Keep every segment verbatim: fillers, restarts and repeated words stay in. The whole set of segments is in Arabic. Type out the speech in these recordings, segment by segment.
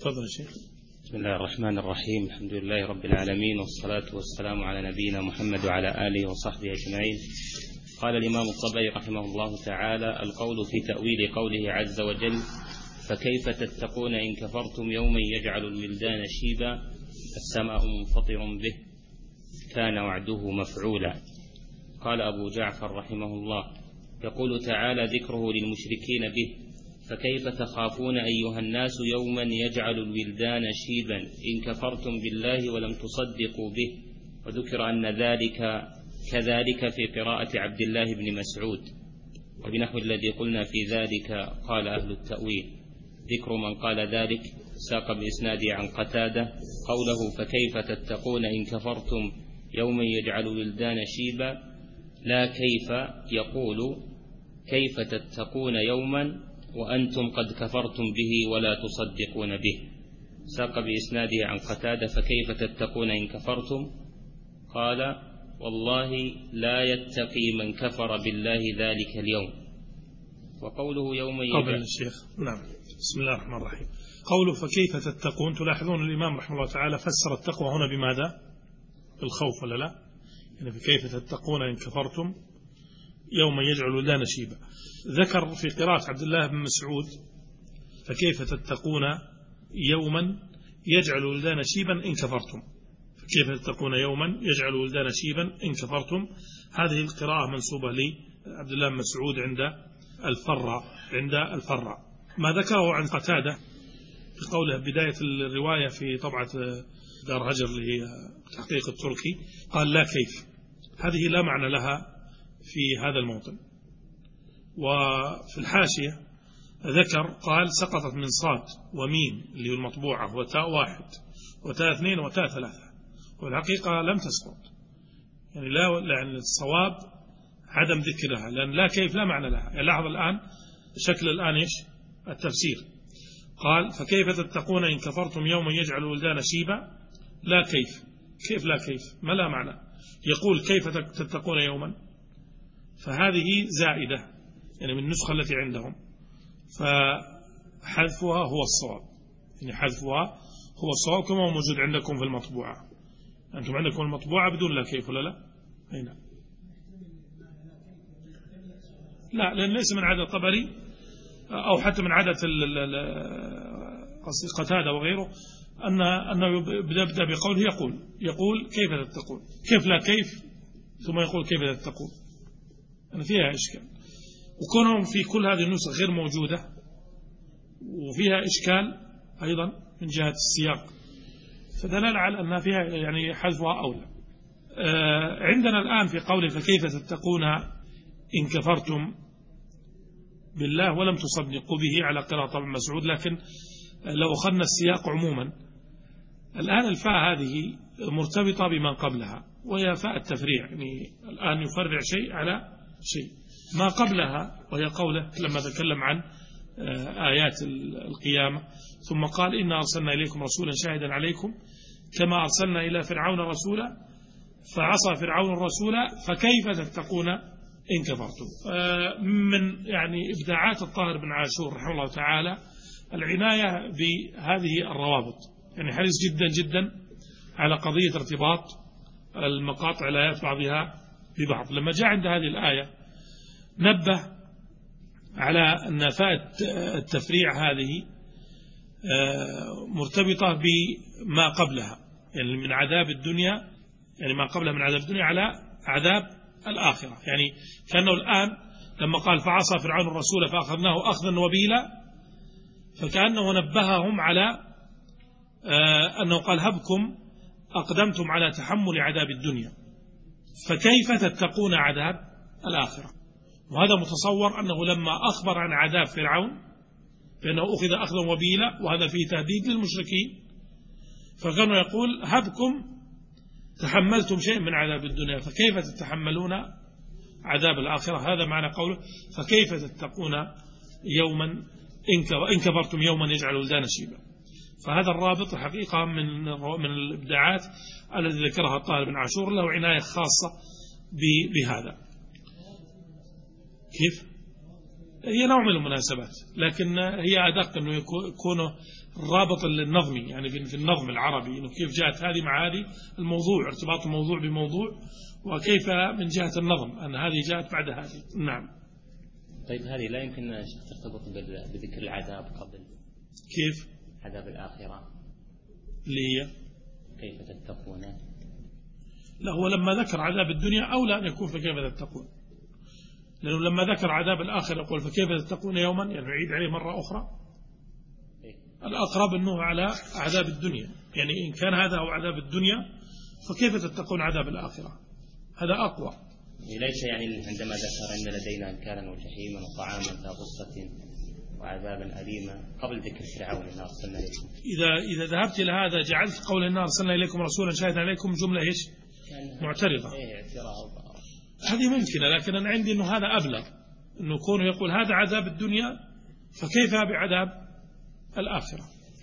تفضل يا شيخ. بسم الله الرحمن الرحيم. الحمد لله رب العالمين، والصلاة والسلام على نبينا محمد وعلى آله وصحبه أجمعين. قال الإمام الطبري رحمه الله تعالى: القول في تأويل قوله عز وجل: فكيف تتقون إن كفرتم يوما يجعل الولدان شيبا السماء منفطر به كان وعده مفعولا. قال أبو جعفر رحمه الله: يقول تعالى ذكره للمشركين به: فكيف تخافون أيها الناس يوما يجعل الولدان شيبا إن كفرتم بالله ولم تصدقوا به. وذكر أن ذلك كذلك في قراءة عبد الله بن مسعود، وبنحو الذي قلنا في ذلك قال أهل التأويل. ذكر من قال ذلك ساق بإسناده عن قتادة قوله: فكيف تتقون إن كفرتم يوما يجعل الولدان شيبا، لا كيف يقول كيف تتقون يوما وأنتم قد كفرتم به ولا تصدقون به. ساق بإسناده عن قتادة: فكيف تتقون إن كفرتم؟ قال: والله لا يتقي من كفر بالله ذلك اليوم. وقوله يوم قبل الشيخ. نعم. بسم الله الرحمن الرحيم. قوله فكيف تتقون، تلاحظون الإمام رحمه الله تعالى فسر التقوى هنا بماذا؟ الخوف ولا لا؟ يعني فكيف تتقون إن كفرتم يوم يجعل الولدان شيبا. ذكر في قراءة عبد الله بن مسعود: فكيف تتقون يوما يجعل الولدان شيبا إن كفرتم. فكيف تتقون يوما يجعل الولدان شيبا إن كفرتم. هذه القراءة منسوبة لعبد الله بن مسعود عند الفراء عند الفراء. ما ذكره عن قتادة في قوله بداية الرواية في طبعة دار هجر اللي هي تحقيق التركي، قال: لا كيف. هذه لا معنى لها في هذا الموطن. وفي الحاشية ذكر قال: سقطت من صاد وميم اللي هو المطبوعة وتاء واحد وتاء اثنين وتاء ثلاثة، والحقيقة لم تسقط، يعني لا، لأن الصواب عدم ذكرها، لأن لا كيف لا معنى لها. يعني لاحظ الآن شكل الآن إيش التفسير. قال: فكيف تتقون إن كفرتم يوما يجعل الولدان شيبا، لا كيف. كيف لا كيف؟ ما لا معنى. يقول كيف تتقون يوما، فهذه زائدة يعني من النسخة التي عندهم، فحذفها هو الصواب. يعني حذفها هو الصواب كما هو موجود عندكم في المطبوعة. أنتم عندكم المطبوعة بدون لا كيف ولا لا؟ هنا لا، لأن ليس من عادة الطبري أو حتى من عادة قتادة وغيره أن أنه يبدأ بقوله يقول يقول كيف تتقون، كيف لا كيف، ثم يقول كيف تتقون. أنا فيها إشكال، وكونهم في كل هذه النسخ غير موجودة، وفيها إشكال أيضا من جهة السياق، فدلالة على أنها فيها يعني حذفها أولى. آه عندنا الآن في قوله فكيف تتقون إن كفرتم بالله ولم تصدقوا به على قراءة طبعا مسعود، لكن لو أخذنا السياق عموما الآن الفاء هذه مرتبطة بما قبلها، وهي فاء التفريع، يعني الآن يفرع شيء على شيء. ما قبلها وهي قوله لما تكلم عن آيات القيامة: ثم قال إنا أرسلنا إليكم رسولا شاهدا عليكم كما أرسلنا إلى فرعون رسولا فعصى فرعون الرسول فكيف تتقون إن كفرتم. من يعني إبداعات الطاهر بن عاشور رحمه الله تعالى العناية بهذه الروابط، يعني حريص جدا جدا على قضية ارتباط المقاطع الآيات بعضها ببعض. لما جاء عند هذه الآية نبه على أن فاء التفريع هذه مرتبطة بما قبلها، يعني من عذاب الدنيا، يعني ما قبلها من عذاب الدنيا على عذاب الآخرة. يعني كأنه الآن لما قال فعصى فرعون الرسول فأخذناه أخذا وبيلا، فكأنه نبههم على أنه قال هبكم أقدمتم على تحمل عذاب الدنيا فكيف تتقون عذاب الآخرة. وهذا متصور أنه لما أخبر عن عذاب فرعون فإنه أخذ أخذا وبيلا، وهذا فيه تهديد للمشركين، فكانوا يقول هبكم تحملتم شيء من عذاب الدنيا فكيف تتحملون عذاب الآخرة. هذا معنى قوله فكيف تتقون يوما إن كفرتم يوما يجعل الولدان شيبا. فهذا الرابط حقيقة من من الإبداعات التي ذكرها الطاهر بن عاشور، له عناية خاصة بهذا. كيف هي نوع من المناسبات، لكن هي أدق أنه يكون الرابط النظمي، يعني في النظم العربي أنه كيف جاءت هذه مع هذه الموضوع، ارتباط الموضوع بموضوع، وكيف من جهة النظم أن هذه جاءت بعد هذه. نعم. طيب هذه لا يمكن أن ترتبط بذكر العذاب قبل؟ كيف؟ عذاب الآخرة اللي هي كيف تتقون؟ لا، هو لما ذكر عذاب الدنيا أولى أن يكون فكيف تتقون، لأنه لما ذكر عذاب الآخرة يقول فكيف تتقون يوما، يعني يعيد عليه مرة أخرى. الأقرب أنه على عذاب الدنيا، يعني إن كان هذا هو عذاب الدنيا فكيف تتقون عذاب الآخرة، هذا أقوى. ليس يعني عندما ذكر أن لدينا أنكالا وجحيما وطعاما ذا غصة وعذابا أليما قبل ذكر فرعون إنا أرسلنا إليكم، إذا إذا ذهبت إلى هذا جعلت قول إنا أرسلنا إليكم رسولا شاهدا عليكم جملة إيش؟ معترضة. إيه اعتراض. هذه ممكنة، لكن أنا عندي أنه هذا أبلغ، أنه كونه يقول هذا عذاب الدنيا فكيف بعذاب الآخرة.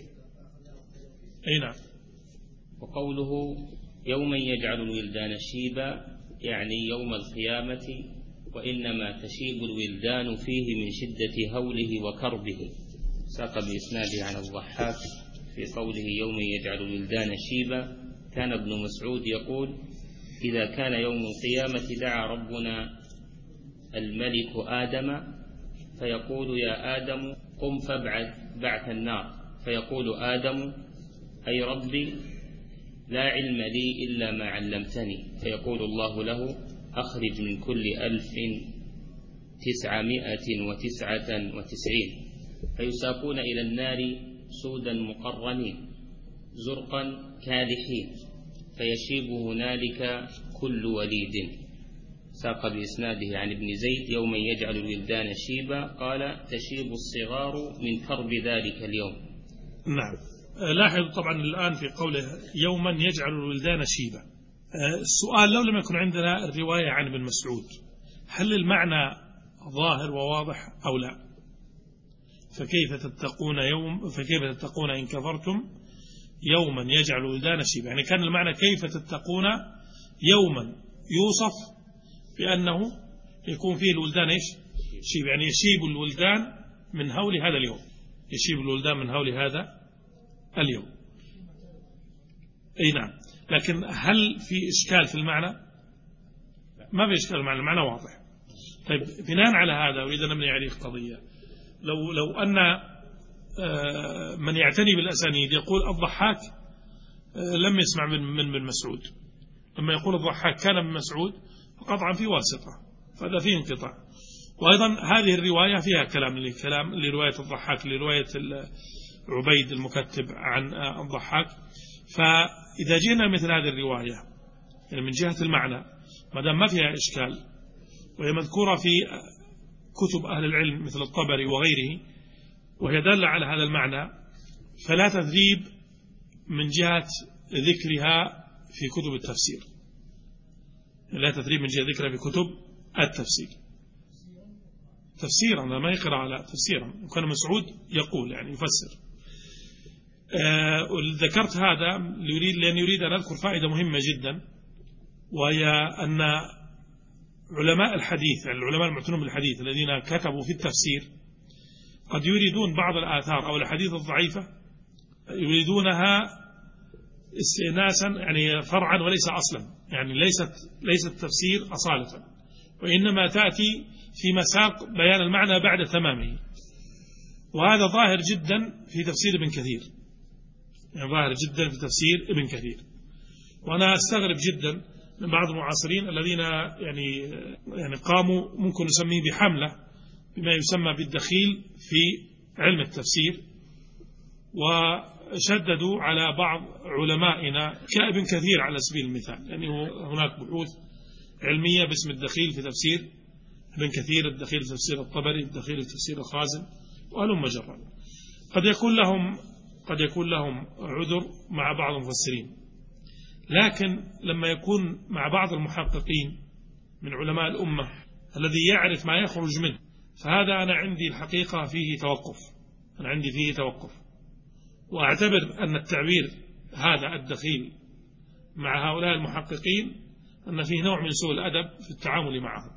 أي نعم. وقوله يوما يجعل الولدان شيبا يعني يوم القيامة، وإنما تشيب الولدان فيه من شدة هوله وكربه. ساق بإسناده عن الضحاك في قوله يوم يجعل الولدان شيبا، كان ابن مسعود يقول إذا كان يوم القيامة دعا ربنا الملك آدم فيقول يا آدم قم فابعث بعث النار، فيقول آدم أي ربي لا علم لي إلا ما علمتني، فيقول الله له أخرج من كل ألف تسعمائة وتسعة وتسعين، فيساقون إلى النار سودا مقرنين زرقا كالحين، فيشيب هنالك كل وليد. ساق بإسناده عن ابن زيد يوم يجعل الولدان شيبا قال تشيب الصغار من كرب ذلك اليوم. نعم. لاحظوا طبعا الآن في قوله يوما يجعل الولدان شيبا، السؤال لو لم يكن عندنا الرواية عن ابن مسعود هل المعنى ظاهر وواضح أو لا؟ فكيف تتقون يوم فكيف تتقون إن كفرتم يوما يجعل الولدان شيبا، يعني كان المعنى كيف تتقون يوما يوصف بأنه يكون فيه الولدان إيش؟ شيب، يعني يشيب الولدان من هول هذا اليوم، يشيب الولدان من هول هذا اليوم. أي نعم. لكن هل في إشكال في المعنى؟ ما في إشكال، المعنى المعنى واضح. طيب بناء على هذا وإذا نبني عليه قضية، لو لو أن من يعتني بالأسانيد يقول الضحاك لم يسمع من من بن مسعود، لما يقول الضحاك كان من مسعود فقطعا في واسطة، فهذا فيه انقطاع. وأيضا هذه الرواية فيها كلام لكلام لرواية الضحاك لرواية عبيد المكتب عن الضحاك. فإذا جينا مثل هذه الرواية يعني من جهة المعنى ما دام ما فيها إشكال وهي مذكورة في كتب أهل العلم مثل الطبري وغيره وهي دالة على هذا المعنى، فلا تذريب من جهة ذكرها في كتب التفسير، لا تذريب من جهة ذكرها في كتب التفسير تفسيرا، ما يقرأ على تفسيرا، وكان مسعود يقول يعني يفسر. آه ذكرت هذا ليريد لأن يريد أن أذكر فائدة مهمة جدا، وهي أن علماء الحديث يعني العلماء المعتنون بالحديث الذين كتبوا في التفسير قد يريدون بعض الآثار أو الحديث الضعيفة يريدونها استئناسا يعني فرعا وليس أصلا، يعني ليست ليست تفسير أصالة، وإنما تأتي في مساق بيان المعنى بعد تمامه، وهذا ظاهر جدا في تفسير ابن كثير، يعني ظاهر جدا في تفسير ابن كثير. وأنا أستغرب جدا من بعض المعاصرين الذين يعني يعني قاموا ممكن نسميه بحملة بما يسمى بالدخيل في علم التفسير، وشددوا على بعض علمائنا كابن كثير على سبيل المثال، يعني هناك بحوث علمية باسم الدخيل في تفسير ابن كثير، الدخيل في تفسير الطبري، الدخيل في تفسير الخازن، وهلم جرا. قد يكون لهم قد يكون لهم عذر مع بعض المفسرين، لكن لما يكون مع بعض المحققين من علماء الأمة الذي يعرف ما يخرج منه، فهذا أنا عندي الحقيقة فيه توقف، أنا عندي فيه توقف، وأعتبر أن التعبير هذا الدخيل مع هؤلاء المحققين أن فيه نوع من سوء الأدب في التعامل معهم،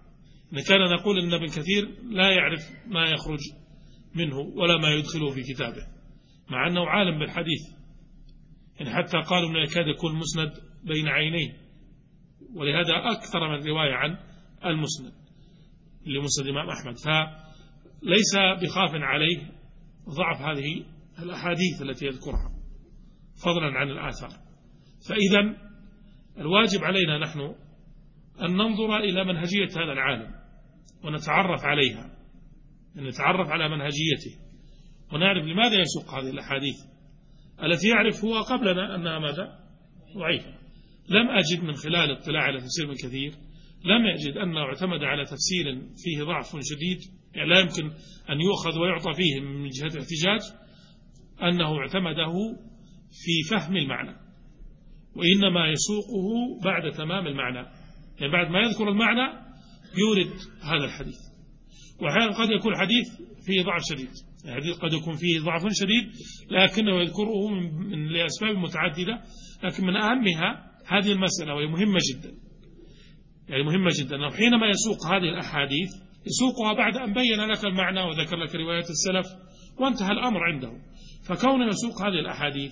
إن كان نقول أن ابن كثير لا يعرف ما يخرج منه ولا ما يدخله في كتابه، مع أنه عالم بالحديث، إن حتى قالوا أنه يكاد يكون مسند بين عينيه، ولهذا أكثر من رواية عن المسند لمسند الإمام أحمد، فليس بخاف عليه ضعف هذه الأحاديث التي يذكرها فضلا عن الآثار. فإذا الواجب علينا نحن أن ننظر إلى منهجية هذا العالم ونتعرف عليها، أن نتعرف على منهجيته ونعرف لماذا يسوق هذه الأحاديث التي يعرف هو قبلنا أنها ماذا؟ ضعيفة. لم أجد من خلال اطلاع على تفسير ابن كثير لم يجد أنه اعتمد على تفسير فيه ضعف شديد، يعني لا يمكن أن يؤخذ ويعطى فيه من جهة الاحتجاج، أنه اعتمده في فهم المعنى، وإنما يسوقه بعد تمام المعنى، يعني بعد ما يذكر المعنى يورد هذا الحديث. وأحيانا قد يكون حديث فيه ضعف شديد، الحديث قد يكون فيه ضعف شديد لكنه يذكره من لأسباب متعددة، لكن من أهمها هذه المسألة وهي مهمة جدا، يعني مهمة جدا أنه حينما يسوق هذه الأحاديث يسوقها بعد أن بين لك المعنى وذكر لك روايات السلف وانتهى الأمر عنده. فكونه يسوق هذه الأحاديث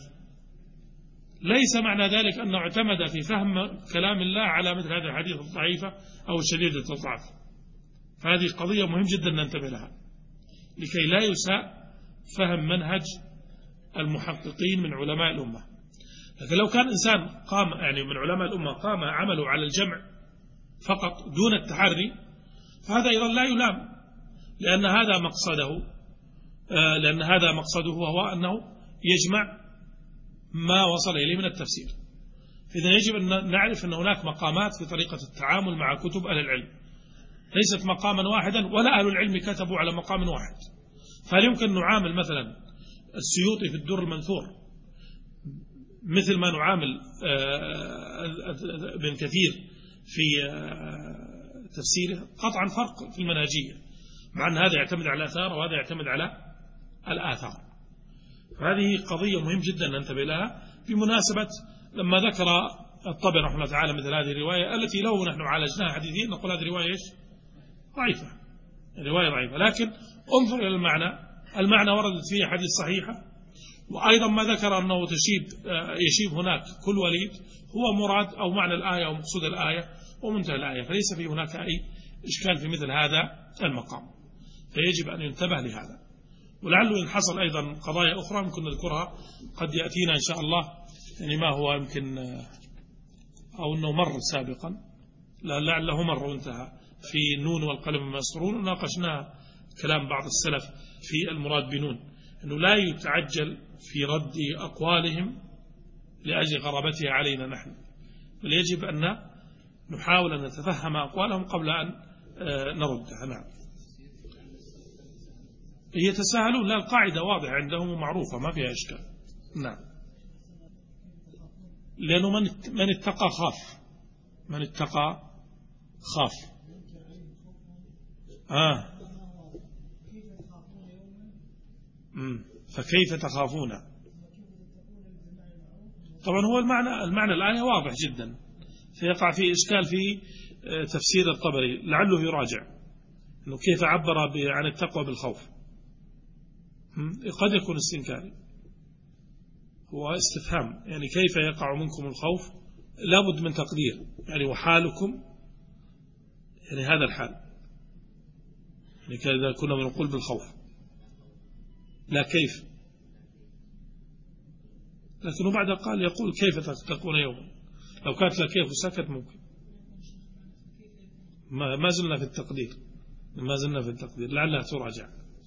ليس معنى ذلك أنه اعتمد في فهم كلام الله على مثل هذه الحديث الضعيفة أو الشديدة الضعف. فهذه قضية مهم جدا ننتبه لها لكي لا يساء فهم منهج المحققين من علماء الأمة. لكن لو كان إنسان قام يعني من علماء الأمة قام عمله على الجمع فقط دون التحري فهذا أيضا لا يلام، لأن هذا مقصده لأن هذا مقصده وهو أنه يجمع ما وصل إليه من التفسير. إذن يجب أن نعرف أن هناك مقامات في طريقة التعامل مع كتب أهل العلم، ليست مقاما واحدا ولا أهل العلم كتبوا على مقام واحد. فهل يمكن نعامل مثلا السيوطي في الدر المنثور مثل ما نعامل ابن كثير في تفسيره؟ قطعا فرق في المنهجية، مع أن هذا يعتمد على الآثار وهذا يعتمد على الآثار. فهذه قضية مهم جدا ننتبه لها. بمناسبة لما ذكر الطبري رحمه الله تعالى مثل هذه الرواية التي لو نحن عالجناها حديثيا نقول هذه رواية إيش؟ ضعيفة، رواية ضعيفة، لكن انظر إلى المعنى، المعنى وردت فيه حديث صحيحة، وأيضا ما ذكر أنه تشيب يشيب هناك كل وليد هو مراد أو معنى الآية أو مقصود الآية ومنتهى الآية، فليس في هناك أي إشكال في مثل هذا المقام، فيجب أن ينتبه لهذا. ولعله إن حصل أيضا قضايا أخرى ممكن نذكرها قد يأتينا إن شاء الله، يعني ما هو يمكن أو أنه مر سابقا لعله مر وانتهى في النون والقلم مما يسطرون، وناقشنا كلام بعض السلف في المراد بنون أنه لا يتعجل في رد أقوالهم لأجل غرابتها علينا نحن، بل يجب أن نحاول أن نتفهم أقوالهم قبل أن نردها. نعم يتساهلون، لا القاعدة واضحة عندهم ومعروفة ما فيها إشكال. نعم لأنه من من اتقى خاف، من اتقى خاف. آه مم. فكيف تخافون؟ طبعا هو المعنى المعنى الآية واضح جدا، فيقع فيه إشكال في تفسير الطبري، لعله يراجع إنه كيف عبر عن التقوى بالخوف. قد يكون استنكاري، هو استفهام، يعني كيف يقع منكم الخوف، لابد من تقدير، يعني وحالكم يعني هذا الحال، يعني كذا كنا بنقول بالخوف لا كيف، لكنه بعد قال يقول كيف تتقون يوما، لو كانت لا كيف وسكت ممكن. ما ما زلنا في التقدير، ما زلنا في التقدير لعلها تراجع.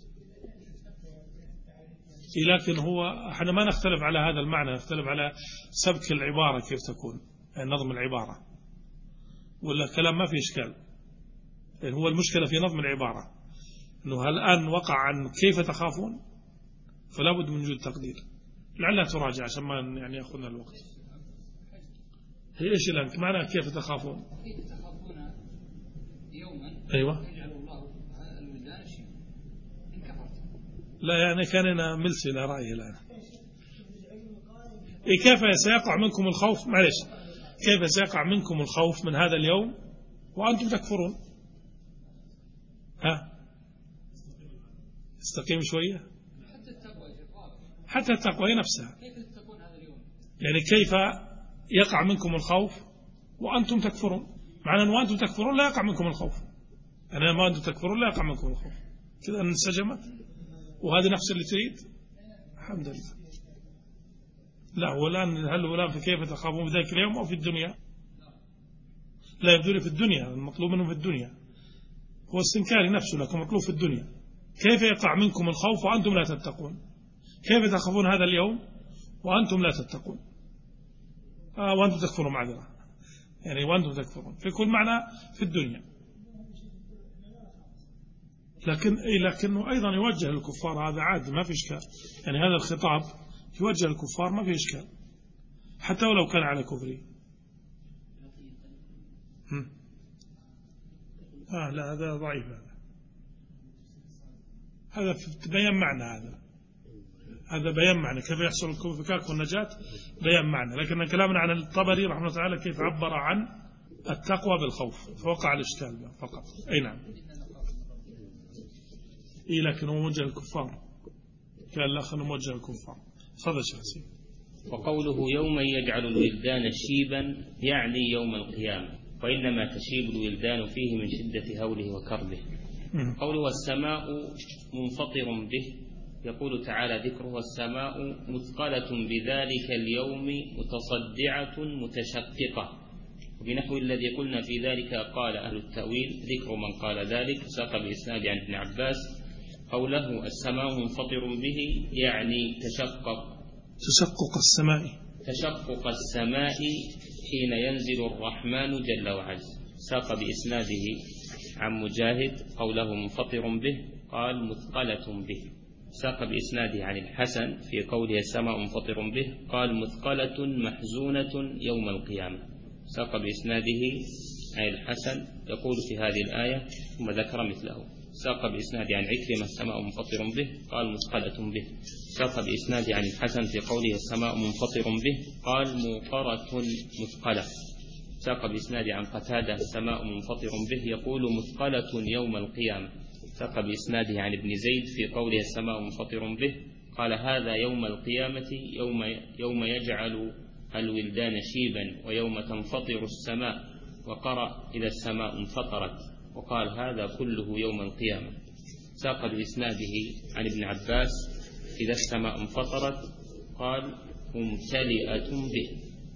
لكن هو احنا ما نختلف على هذا المعنى، نختلف على سبك العبارة كيف تكون، يعني نظم العبارة، ولا كلام ما في إشكال، يعني هو المشكلة في نظم العبارة، أنه الآن وقع عن كيف تخافون فلا بد من وجود تقدير، لعلها تراجع عشان ما يعني يأخذنا الوقت. هي إيش الآن معنى كيف تخافون؟ كيف تخافون يوما أيوة يجعل الله الولدان شيئا إن كفرتم. لا يعني كان أنا ملت إلى رأيي الآن. إيه كيف سيقع منكم الخوف، معلش كيف سيقع منكم الخوف من هذا اليوم وأنتم تكفرون؟ ها استقيم شوية. حتى التقوى حتى التقوى نفسها. كيف تتقون هذا اليوم؟ يعني كيف يقع منكم الخوف وأنتم تكفرون؟ معنى أن وأنتم تكفرون لا يقع منكم الخوف، يعني ما أنتم تكفرون لا يقع منكم الخوف، كذا انسجمت. وهذا نفس اللي تريد. الحمد لله. لا هو الآن هل هو الآن في كيف تخافون في ذلك اليوم أو في الدنيا؟ لا يبدو لي في الدنيا، المطلوب منهم في الدنيا هو استنكاري نفسه، لكن مطلوب في الدنيا. كيف يقع منكم الخوف وأنتم لا تتقون؟ كيف تخافون هذا اليوم وأنتم لا تتقون؟ آه وأنتم تكفرون معذرة، يعني وأنتم تكفرون في كل معنى في الدنيا. لكن إيه لكنه أيضا يوجه للكفار، هذا عادي ما في إشكال، يعني هذا الخطاب يوجه للكفار ما في إشكال حتى ولو كان على كفره. آه لا هذا ضعيف، هذا هذا بيان معنى، هذا هذا بيان معنى كيف يحصل الفكاك والنجاة، بيان معنى. لكن كلامنا عن الطبري رحمه الله تعالى كيف عبر عن التقوى بالخوف فوقع الإشكال فقط. أي نعم. إيه لكن هو موجه الكفار، كان لا خلوا موجه الكفار. صدق شخصي. وقوله يوم يجعل الولدان شيبا يعني يوم القيامة، وإنما تشيب الولدان فيه من شدة هوله وكربه. قوله السماء منفطر به، يقول تعالى ذكره والسماء مثقلة بذلك اليوم متصدعة متشققة، وبنحو الذي قلنا في ذلك قال أهل التأويل ذكر من قال ذلك ساق بإسناد عن ابن عباس قوله السماء منفطر به يعني تشقق تشقق السماء تشقق السماء حين ينزل الرحمن جل وعز. ساق بإسناده عن مجاهد قوله منفطر به قال مثقلة به. ساق بإسناده عن الحسن في قوله السماء منفطر به قال مثقلة محزونة يوم القيامة. ساق بإسناده عن الحسن يقول في هذه الآية ثم ذكر مثله. ساق بإسناده عن عكرمة السماء منفطر به قال مثقلة به. ساق بإسناده عن الحسن في قوله السماء منفطر به قال موقرة مثقلة. ساق بإسناده عن قتادة السماء منفطر به يقول مثقلة يوم القيامة. ساق بإسناده عن ابن زيد في قوله السماء منفطر به قال هذا يوم القيامة يوم, يوم يجعل الولدان شيبا ويوم تنفطر السماء، وقرأ إذا السماء انفطرت، وقال هذا كله يوم القيامة. ساق بإسناده عن ابن عباس إذا السماء انفطرت قال ممتلئة به.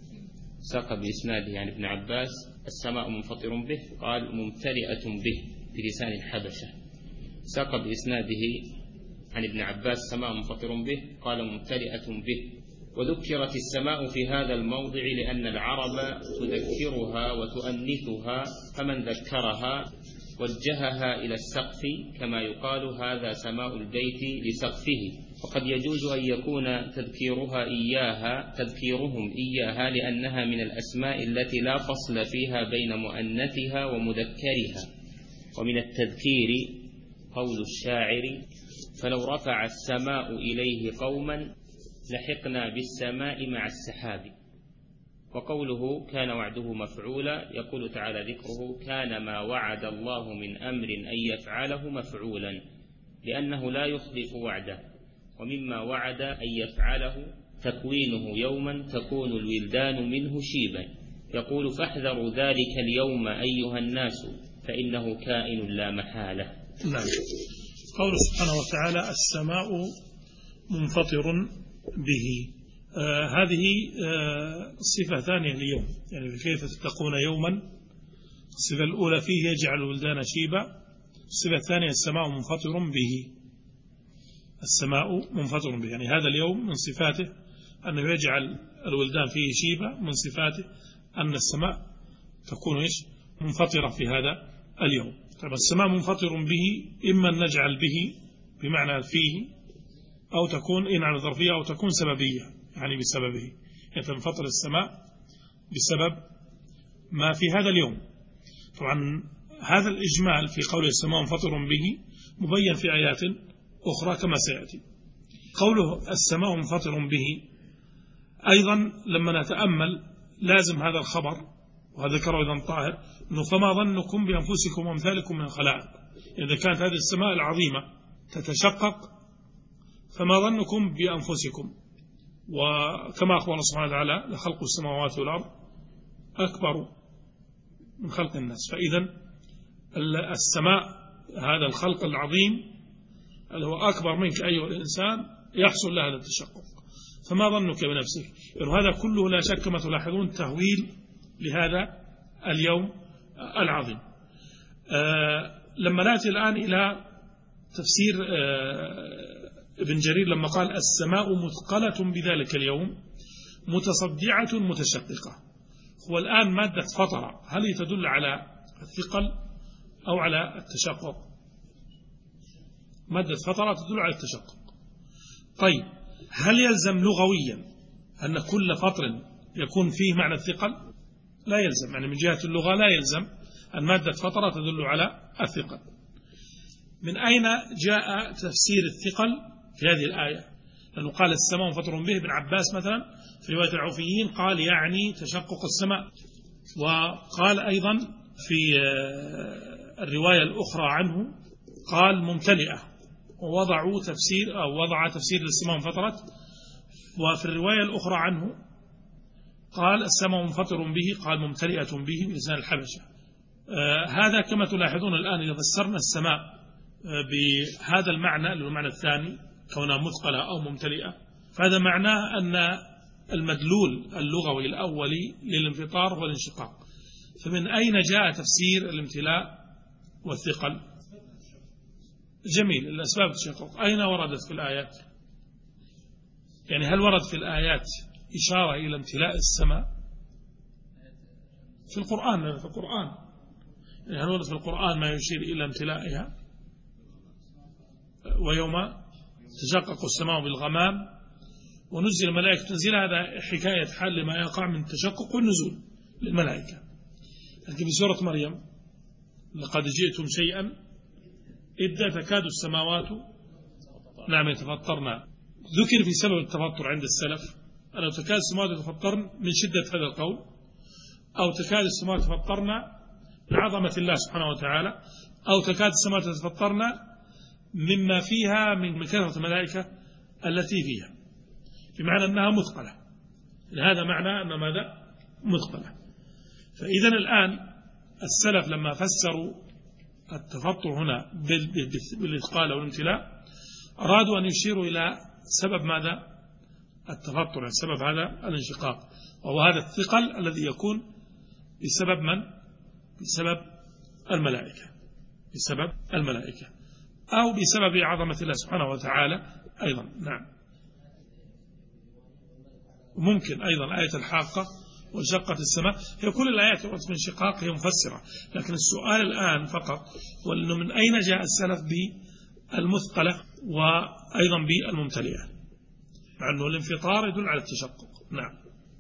ساق بإسناده عن ابن عباس السماء منفطر به قال ممتلئة به بلسان الحبشة. ساق بإسناده عن ابن عباس السماء منفطر به قال ممتلئة به. وذكرت السماء في هذا الموضع لأن العرب تذكرها وتؤنثها، فمن ذكرها وجهها إلى السقف كما يقال هذا سماء البيت لسقفه. وقد يجوز أن يكون تذكيرها إياها تذكيرهم إياها لأنها من الأسماء التي لا فصل فيها بين مؤنثها ومذكرها. ومن التذكير قول الشاعر فلو رفع السماء إليه قوما لحقنا بالسماء مع السحاب. وقوله كان وعده مفعولا يقول تعالى ذكره كان ما وعد الله من أمر أن يفعله مفعولا لأنه لا يخلف وعده. ومما وعد أن يفعله تكوينه يوما تكون الولدان منه شيبا، يقول فاحذروا ذلك اليوم أيها الناس فإنه كائن لا محالة. نعم. قول سبحانه وتعالى السماء منفطر به، آه هذه آه صفة ثانية ليوم، يعني كيف تتقون يوما. الصفة الأولى فيه يجعل الولدان شيبا، الصفة الثانية السماء منفطر به. السماء منفطر به يعني هذا اليوم من صفاته أنه يجعل الولدان فيه شيبا، من صفاته أن السماء تكون إيش منفطرة في هذا اليوم. طبعا السماء منفطر به إما أن نجعل به بمعنى فيه، أو تكون إن على ظرفية، أو تكون سببية يعني بسببه، يتنفطر السماء بسبب ما في هذا اليوم. طبعا هذا الإجمال في قول السماء منفطر به مبين في آيات أخرى كما سيأتي. قوله السماء منفطر به أيضا لما نتأمل لازم هذا الخبر، وهذا ذكره أيضا طاهر، إنه فما ظنكم بأنفسكم وأمثالكم من الخلائق. إذا كانت هذه السماء العظيمة تتشقق فما ظنكم بأنفسكم؟ وكما أخبرنا سبحانه وتعالى لخلق السماوات والأرض أكبر من خلق الناس. فإذا السماء هذا الخلق العظيم اللي هو أكبر منك أيها الإنسان يحصل له هذا التشقق، فما ظنك بنفسك؟ هذا كله لا شك ما تلاحظون تهويل لهذا اليوم العظيم. آه لما نأتي الآن إلى تفسير آه ابن جرير لما قال السماء مثقلة بذلك اليوم متصدعة متشققة، هو الآن مادة فطرة، هل تدل على الثقل أو على التشقق؟ مادة فطرة تدل على التشقق. طيب هل يلزم لغويا أن كل فطر يكون فيه معنى الثقل؟ لا يلزم، يعني من جهة اللغة لا يلزم أن مادة فطرة تدل على الثقل. من أين جاء تفسير الثقل في هذه الآية؟ لأنه قال السماء منفطر به. ابن عباس مثلا في رواية العوفيين قال يعني تشقق السماء، وقال أيضا في الرواية الأخرى عنه قال ممتلئة، ووضعوا تفسير أو وضع تفسير للسماء منفطرت. وفي الرواية الأخرى عنه قال السماء منفطر به قال ممتلئة به من لسان الحبشة. آه هذا كما تلاحظون الآن إذا فسرنا السماء آه بهذا المعنى اللي هو المعنى الثاني كونها مثقلة أو ممتلئة، فهذا معناه أن المدلول اللغوي الأولي للانفطار هو الانشقاق. فمن أين جاء تفسير الامتلاء والثقل؟ جميل، الأسباب التشقق أين وردت في الآيات؟ يعني هل ورد في الآيات إشارة إلى امتلاء السماء؟ في القرآن في القرآن يعني هل ورد في القرآن ما يشير إلى امتلائها؟ ويوم تشقق السماء بالغمام ونزل الملائكة تنزيل، هذا حكاية حال لما يقع من التشقق والنزول للملائكة. لكن في سورة مريم لقد جئتم شيئا إذ تكاد السماوات نعم يتفطرن، ذكر في سبب التفطر عند السلف أنه تكاد السماوات يتفطرن من شدة هذا القول، أو تكاد السماوات يتفطرن لعظمة الله سبحانه وتعالى، أو تكاد السماوات يتفطرن مما فيها من كثرة الملائكة التي فيها، بمعنى أنها مثقلة. هذا معنى أن ماذا؟ مثقلة. فإذا الآن السلف لما فسروا التفطر هنا بالإثقال والامتلاء أرادوا أن يشيروا إلى سبب ماذا؟ التفطر، سبب هذا الانشقاق، وهو هذا الثقل الذي يكون بسبب من؟ بسبب الملائكة، بسبب الملائكة أو بسبب عظمة الله سبحانه وتعالى أيضا. نعم ممكن أيضا آية الحاقة وانشقت السماء، هي كل الآيات من انشقاق هي مفسرة، لكن السؤال الآن فقط وأنه من أين جاء السلف بالمثقلة وأيضا بالممتلئة، مع أنه الانفطار يدل على التشقق. نعم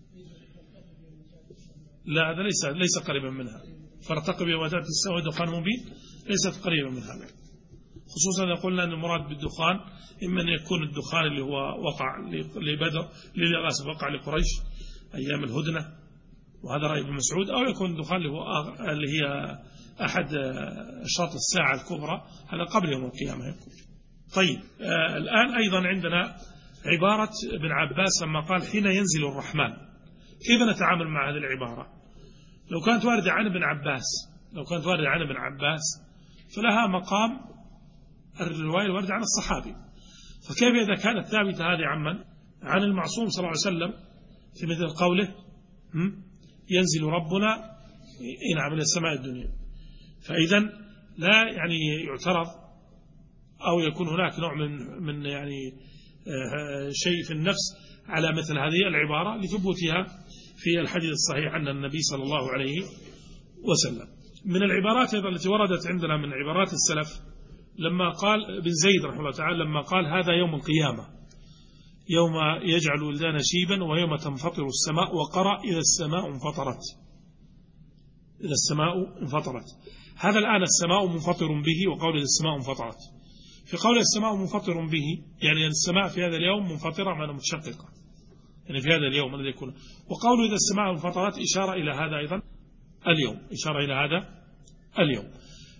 لا هذا ليس ليس قريبا منها، فارتقب يوم تأتي السماء دخان مبين ليست قريبا من هذا، خصوصا إذا قلنا أن المراد بالدخان إما أن يكون الدخان اللي هو وقع لبدر للأسف وقع لقريش أيام الهدنة، وهذا رأي ابن مسعود، أو يكون الدخان اللي هو اللي هي أحد أشراط الساعة الكبرى، هذا قبل يوم القيامة يكون. طيب آه الآن أيضا عندنا عبارة ابن عباس لما قال حين ينزل الرحمن، كيف نتعامل مع هذه العبارة؟ لو كانت واردة عن ابن عباس لو كانت واردة عن ابن عباس فلها مقام الرواية الواردة عن الصحابي، فكيف إذا كانت ثابتة هذه عن من؟ عن المعصوم صلى الله عليه وسلم في مثل قوله ينزل ربنا إنعم إلى السماء الدنيا. فإذا لا يعني يعترض أو يكون هناك نوع من من يعني شيء في النفس على مثل هذه العبارة لثبوتها في الحديث الصحيح عن النبي صلى الله عليه وسلم. من العبارات أيضا التي وردت عندنا من عبارات السلف لما قال ابن زيد رحمه الله تعالى لما قال هذا يوم القيامة يوم يجعل الولدان شيبا ويوم تنفطر السماء، وقرأ إذا السماء انفطرت إذا السماء انفطرت. هذا الآن السماء منفطر به، وقول إذا السماء انفطرت، في قول السماء منفطر به يعني السماء في هذا اليوم منفطرة معنى متشققة، يعني في هذا اليوم الذي يكون، وقول إذا السماء انفطرت إشارة إلى هذا أيضا اليوم، إشارة إلى هذا اليوم.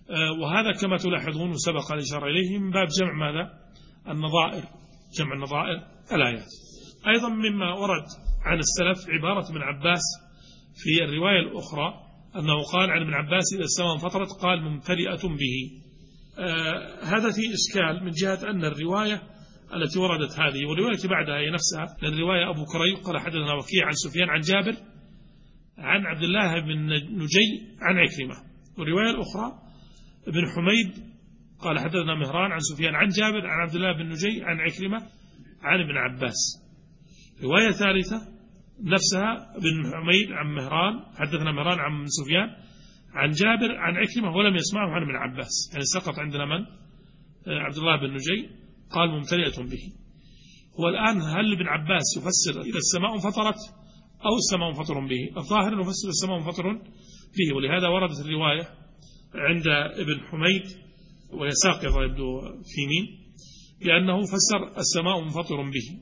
وهذا كما تلاحظون وسبق الإشارة إليه من باب جمع ماذا؟ النظائر، جمع النظائر الآيات. أيضا مما ورد عن السلف عبارة ابن عباس في الرواية الأخرى أنه قال عن ابن عباس إذا السماء انفطرت قال ممتلئة به. آه هذا في إشكال من جهة أن الرواية التي وردت هذه والرواية بعدها هي نفسها، لأن الرواية أبو كريب قال حدثنا وكيع عن سفيان عن جابر عن عبد الله بن نجي عن عكرمة، والرواية الأخرى ابن حميد قال حدثنا مهران عن سفيان عن جابر عن عبد الله بن نجي عن عكرمة عن ابن عباس. رواية ثالثة نفسها ابن حميد عن مهران حدثنا مهران عن سفيان عن جابر عن عكرمة ولم يسمعه عن ابن عباس، يعني سقط عندنا من؟ عبد الله بن نجي قال ممتلئة به. هو الآن هل ابن عباس يفسر إذا السماء انفطرت أو السماء منفطر به؟ الظاهر أنه يفسر السماء منفطر به، ولهذا وردت الرواية عند ابن حميد وهي ساقطة يبدو في مين لأنه فسر السماء منفطر به،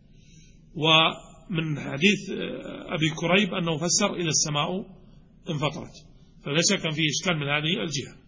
ومن حديث أبي كريب أنه فسر إذا السماء انفطرت، فلا شك فيه إشكال من هذه الجهة.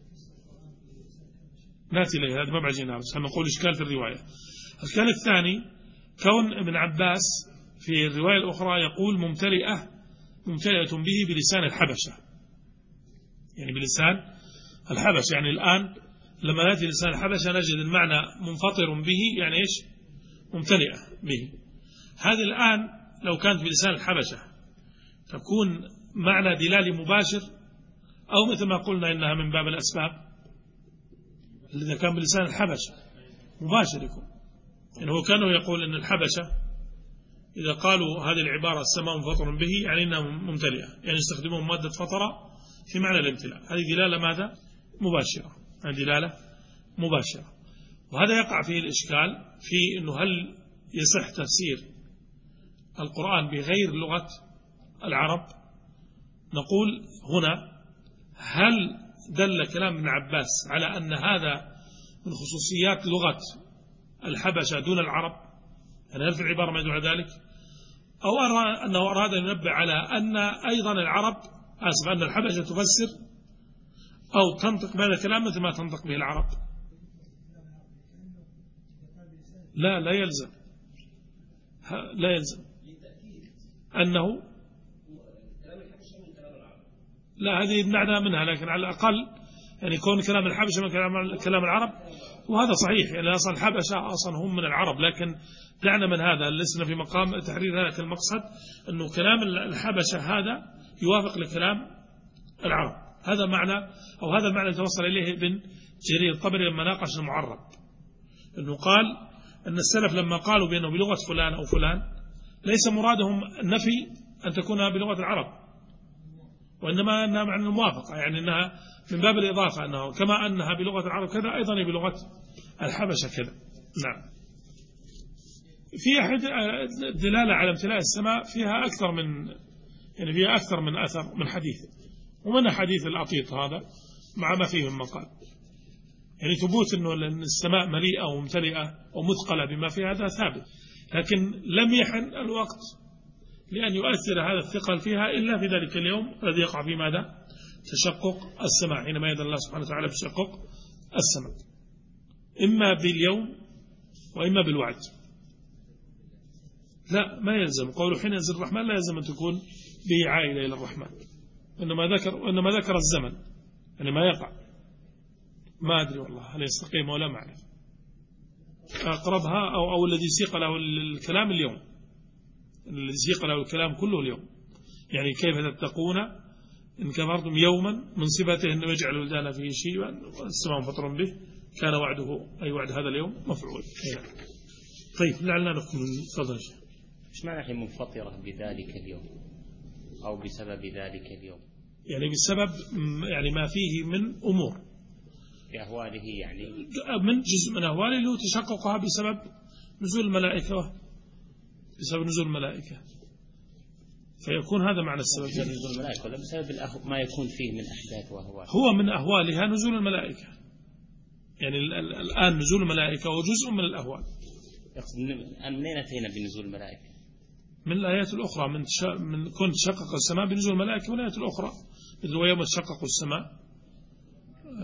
نأتي إليه هذا ما بعجينا، بس نقول إشكال في الرواية. الإشكال الثاني كون ابن عباس في الرواية الأخرى يقول ممتلئة ممتلئة به بلسان الحبشة، يعني بلسان الحبشة، يعني الآن لما نأتي لسان الحبشة نجد المعنى منفطر به يعني إيش؟ ممتلئة به. هذه الآن لو كانت بلسان الحبشة تكون معنى دلالي مباشر أو مثل ما قلنا إنها من باب الأسباب. إذا كان بلسان الحبشة مباشر يكون، يعني هو كانوا يقول إن الحبشة إذا قالوا هذه العبارة السماء منفطر به يعني إنها ممتلئة، يعني يستخدمون مادة فطرة في معنى الامتلاء. هذه دلالة ماذا؟ مباشرة، هذه دلالة مباشرة. وهذا يقع فيه الإشكال في إنه هل يصح تفسير القرآن بغير لغة العرب؟ نقول هنا هل دل كلام ابن عباس على أن هذا من خصوصيات لغة الحبشة دون العرب؟ يعني هل في العبارة ما يدل على ذلك؟ أو أرى أنه أراد أن ينبه على أن أيضا العرب أسف أن الحبشة تفسر أو تنطق بهذا الكلام مثل ما تنطق به العرب؟ لا لا يلزم، لا يلزم أنه لا، هذه يمنعنا منها، لكن على الأقل يعني يكون كلام الحبشة من كلام العرب، وهذا صحيح، يعني أصلا الحبشة أصلا هم من العرب، لكن دعنا من هذا، لسنا في مقام تحرير هذا المقصد أنه كلام الحبشة هذا يوافق لكلام العرب. هذا معنى أو هذا المعنى توصل إليه ابن جرير الطبري لما ناقش المعرب، أنه قال أن السلف لما قالوا بأنه بلغة فلان أو فلان ليس مرادهم النفي أن تكون بلغة العرب، وإنما أنها معنى الموافقة، يعني أنها من باب الإضافة، أنه كما أنها بلغة العرب كذا أيضا بلغة الحبشة كذا. نعم. فيها دلالة على امتلاء السماء فيها أكثر من يعني فيها أكثر من أثر من حديث، ومن حديث الأطيط هذا مع ما فيه من مقال، يعني ثبوت أنه السماء مليئة وممتلئة ومثقلة بما فيها هذا ثابت، لكن لم يحن الوقت لأن يؤثر هذا الثقل فيها إلا في ذلك اليوم الذي يقع في ماذا؟ تشقق السماء، حينما يدل الله سبحانه وتعالى بتشقق السماء، إما باليوم وإما بالوعد. لا ما يلزم قوله حين ينزل الرحمن، لا يلزم أن تكون به عائلة إلى الرحمن، إنما ذكر وإنما ذكر الزمن يعني ما يقع. ما أدري والله هل يستقيم ولا معرف. أقربها أو أو الذي سيق له الكلام اليوم، الذي سيق له الكلام كله اليوم، يعني كيف تتقون إن كفرتم يوما من صفته أنه يجعل الولدان فيه شيئا والسماء منفطر به كان وعده أي وعد هذا اليوم مفعول. طيب لعلنا نكمل. تفضل. ايش معنى الحين منفطرة بذلك اليوم أو بسبب ذلك اليوم؟ يعني بسبب يعني ما فيه من أمور بأهواله، يعني من جزء من أهواله اللي هو تشققها بسبب نزول الملائكة، بسبب نزول الملائكة، فيكون هذا معنى السبب. بسبب نزول الملائكة ولا بسبب ما يكون فيه من أحداث وأهوال؟ هو من أهوالها نزول الملائكة، يعني الآن نزول الملائكة وجزء من الأهوال. منين أتينا بنزول الملائكة؟ من الآيات الأخرى، من تش... من كنت تشقق السماء بنزول الملائكة، والآيات الأخرى مثل ويوم تشقق السماء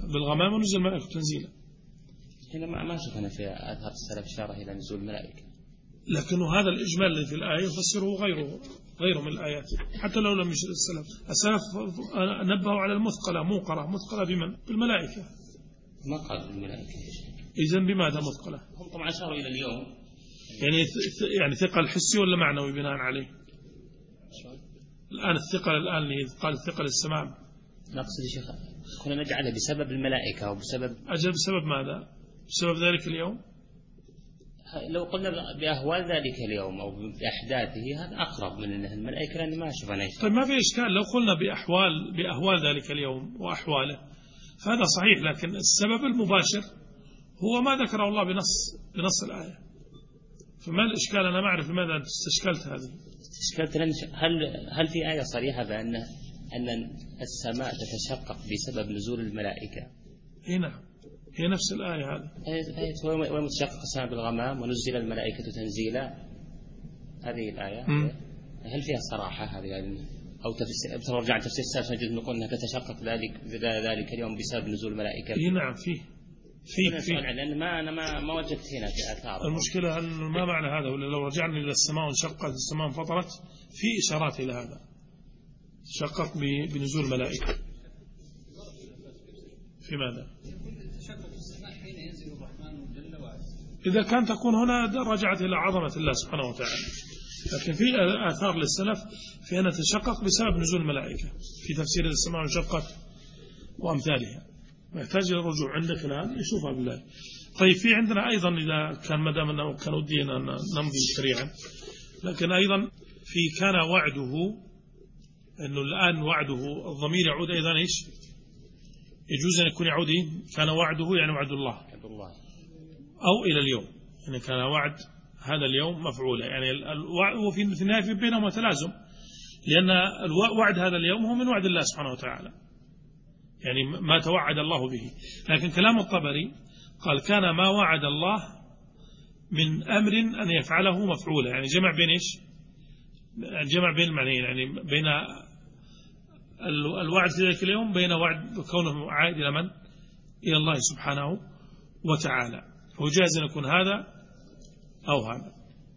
بالغمام ونزل الملائكة تنزيلا. هنا ما ما شفنا في آثار السلف إشارة إلى نزول الملائكة، لكنه هذا الإجمال الذي في الآية يفسره غيره غيره من الآيات حتى لو لم يشر السلف. السلف نبهوا على المثقلة موقرة مثقلة بمن؟ بالملائكة. ما قال بالملائكة. إذن بماذا مثقلة؟ هم طبعا أشاروا إلى اليوم، يعني يعني ثقل حسي ولا معنوي بناء عليه؟ الآن الثقل الآن اللي قال ثقل السماء نقصد يا شيخ كنا نجعله بسبب الملائكة أو بسبب أجل بسبب ماذا؟ بسبب ذلك اليوم؟ لو قلنا بأهوال ذلك اليوم أو بأحداثه هذا أقرب من أنه الملائكة، لأن ما شفنا شيء. طيب ما في إشكال لو قلنا بأحوال بأهوال ذلك اليوم وأحواله فهذا صحيح، لكن السبب المباشر هو ما ذكره الله بنص بنص الآية. فما الإشكال؟ أنا ما أعرف لماذا أنت استشكلت هذه. استشكلت لأن هل هل في آية صريحة بأن أن السماء تتشقق بسبب نزول الملائكة؟ إيه نعم، هي نفس الآية هذه. آية ومتشقق السماء بالغمام ونزل الملائكة تنزيلا، هذه الآية م. هل فيها صراحة هذه أو تفسير؟ رجع تفسير السلف نجد نقول أنها تتشقق ذلك ذلك اليوم بسبب نزول الملائكة. إيه نعم فيه فيه فيه لأن ما أنا ما ما وجدت هنا في آثار. المشكلة أن ما معنى هذا، ولا لو رجعنا إلى السماء وانشقت السماء انفطرت في إشارات إلى هذا، شقق بنزول الملائكة. في ماذا؟ إذا كان تكون هنا رجعت إلى عظمة الله سبحانه وتعالى، لكن في آثار للسلف في أن تشقق بسبب نزول الملائكة في تفسير السماء وانشقت وأمثالها، محتاج إلى الرجوع عندك الآن نشوفها بالله. طيب في عندنا أيضا إذا كان مدام أنه كان ودينا أن نمضي سريعا، لكن أيضا في كان وعده، أنه الآن وعده الضمير يعود أيضا إيش؟ يجوز أن يكون يعود كان وعده يعني وعد الله أو إلى اليوم، يعني كان وعد هذا اليوم مفعولا، يعني وفي في النهاية بينهما تلازم، لأن الوعد هذا اليوم هو من وعد الله سبحانه وتعالى، يعني ما توعد الله به. لكن كلام الطبري قال كان ما وعد الله من أمر أن يفعله مفعولا، يعني جمع بين إيش؟ جمع بين المعنيين، يعني بين الوعد في ذلك اليوم بين وعد كونه عائد إلى من؟ إلى الله سبحانه وتعالى، وجاز أن يكون هذا أو هذا.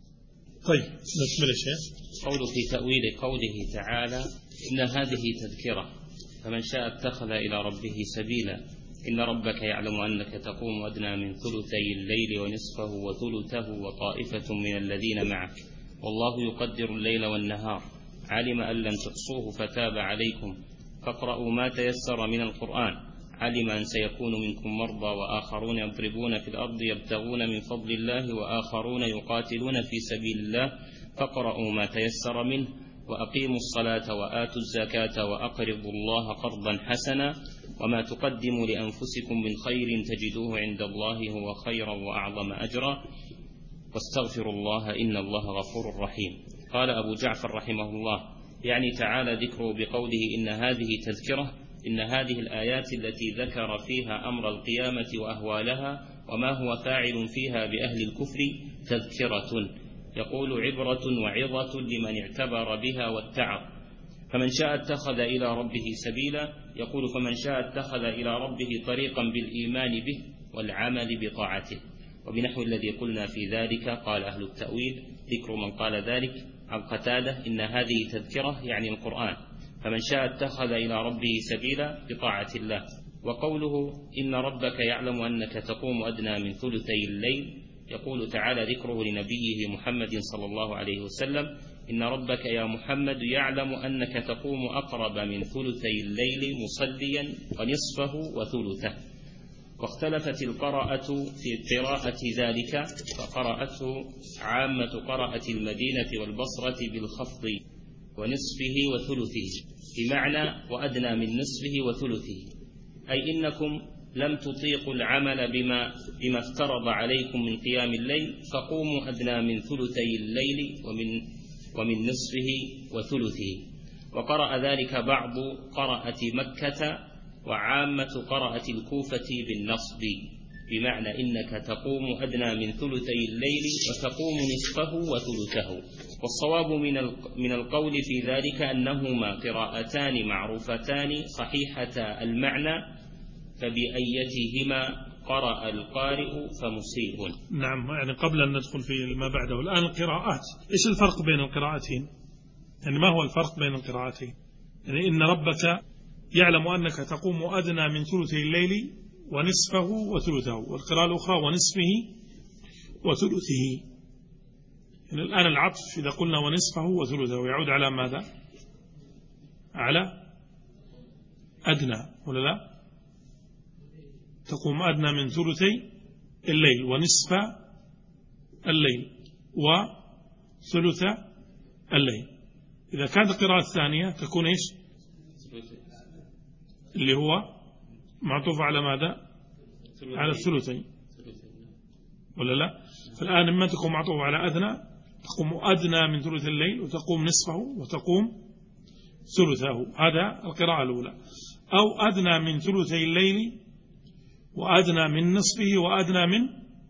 طيب نكمل الشيخ. قول في تأويل قوله تعالى إن هذه تذكرة فمن شاء اتخذ إلى ربه سبيلا إن ربك يعلم أنك تقوم أدنى من ثلثي الليل ونصفه وثلثه وطائفة من الذين معك والله يقدر الليل والنهار علم أن لن تحصوه فتاب عليكم فاقرأوا ما تيسر من القرآن علم أن سيكون منكم مرضى وآخرون يضربون في الأرض يبتغون من فضل الله وآخرون يقاتلون في سبيل الله فاقرأوا ما تيسر منه وأقيموا الصلاة وآتوا الزكاة وأقرضوا الله قرضا حسنا وما تقدموا لأنفسكم من خير تجدوه عند الله هو خيرا وأعظم أجرا واستغفروا الله إن الله غفور رحيم. قال أبو جعفر رحمه الله يعني تعالى ذكره بقوله إن هذه تذكرة إن هذه الآيات التي ذكر فيها أمر القيامة وأهوالها وما هو فاعل فيها بأهل الكفر تذكرة يقول عبرة وعظة لمن اعتبر بها واتعظ فمن شاء اتخذ إلى ربه سبيلا يقول فمن شاء اتخذ إلى ربه طريقا بالإيمان به والعمل بطاعته وبنحو الذي قلنا في ذلك. قال أهل التأويل ذكر من قال ذلك عن قتادة إن هذه تذكرة يعني القرآن فمن شاء اتخذ إلى ربه سبيلا بطاعة الله. وقوله إن ربك يعلم أنك تقوم أدنى من ثلثي الليل يقول تعالى ذكره لنبيه محمد صلى الله عليه وسلم إن ربك يا محمد يعلم أنك تقوم أقرب من ثلثي الليل مصليا ونصفه وثلثه. واختلفت القراءة في قراءة ذلك فقرأته عامة قراءة المدينة والبصرة بالخفض ونصفه وثلثه بمعنى وأدنى من نصفه وثلثه أي إنكم لم تطيقوا العمل بما, بما افترض عليكم من قيام الليل فقوموا أدنى من ثلثي الليل ومن, ومن نصفه وثلثه. وقرأ ذلك بعض قراءة مكة وعامة قراءة الكوفة بالنصب بمعنى إنك تقوم أدنى من ثلثي الليل وتقوم نصفه وثلثه. والصواب من القول في ذلك أنهما قراءتان معروفتان صحيحة المعنى فبأيتهما قرأ القارئ فمصيب. نعم، يعني قبل أن ندخل في ما بعده الآن القراءات، إيش الفرق بين القراءتين؟ يعني ما هو الفرق بين القراءتين؟ يعني إن ربك يعلم أنك تقوم أدنى من ثلثي الليل ونصفه وثلثه، والقراءة الأخرى ونصفه وثلثه. يعني الآن العطف إذا قلنا ونصفه وثلثه يعود على ماذا؟ على أدنى ولا لا؟ تقوم أدنى من ثلثي الليل ونصف الليل وثلث الليل. إذا كانت القراءة الثانية تكون إيش؟ اللي هو معطوف على ماذا؟ على الثلثين ولا لا؟ فالآن إما تقوم معطوف على أدنى، تقوم أدنى من ثلث الليل وتقوم نصفه وتقوم ثلثه، هذا القراءة الأولى. أو أدنى من ثلثي الليل وأدنى من نصفه وأدنى من